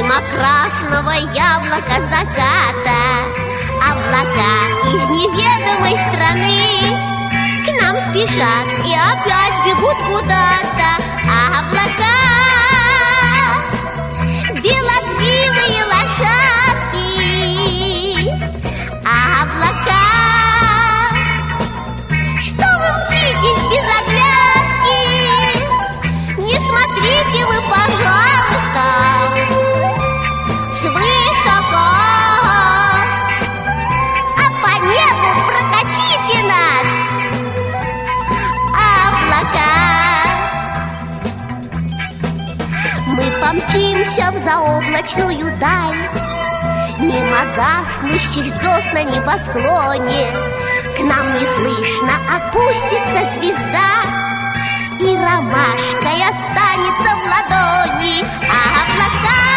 Мимо красного яблока заката облака из неведомой страны к нам спешат и опять бегут куда-то. Облака, белокрылые лошадки. Облака, что вы мчитесь без оглядки? Не смотрите вы, пожалуйста, свысока, а по небу прокатите нас, облака. Мы помчимся в заоблачную даль, мимо гаснущих звезд на небосклоне. К нам неслышно опустится звезда, и ромашкой останется в ладони. Облака,